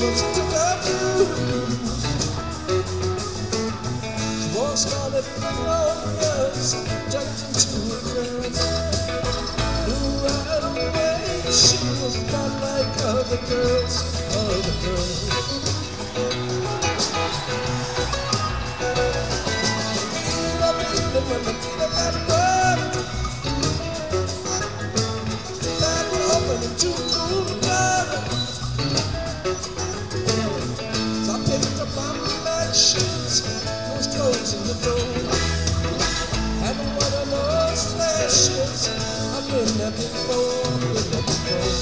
most to the blues. War started from warriors, jumped into a dress. Knew right away she was not like other girls, other girls. When the dealer got bugged, that would open and too cool to love. So I picked up my matches, was closing the door. Having one of those flashes, I've been there before, been there before.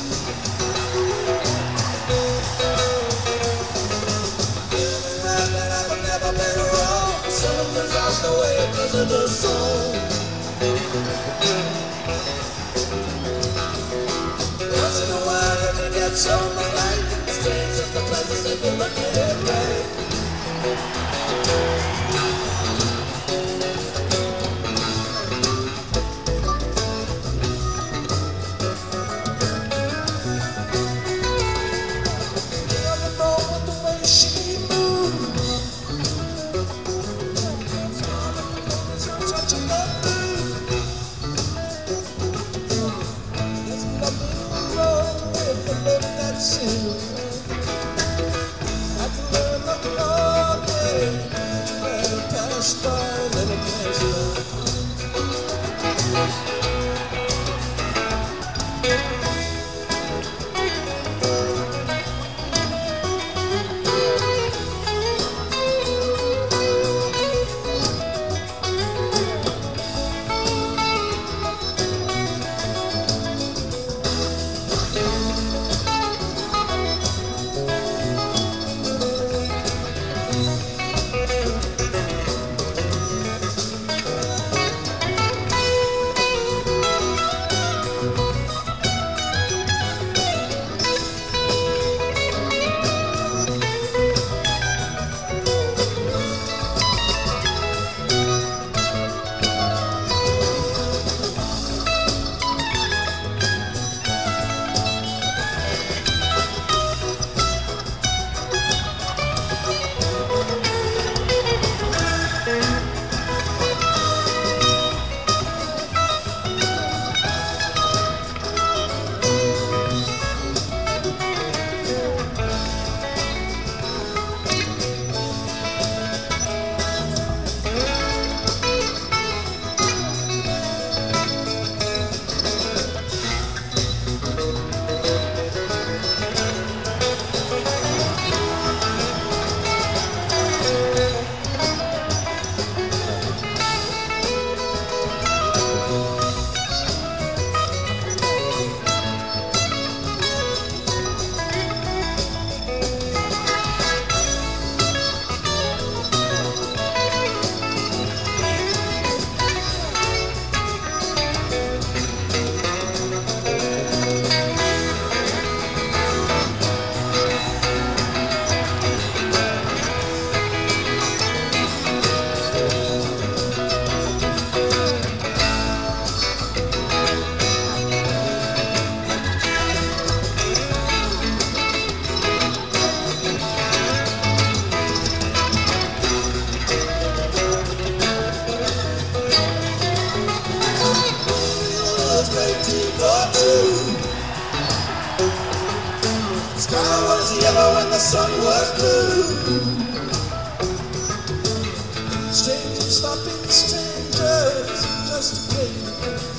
I've never been wrong. Something's out the way because of the soul. Once in a while you get so polite and strange at the places that you look at it right. You never know what the way she moves. Sky was yellow and the sun was blue. Strangers stopping strangers just to play.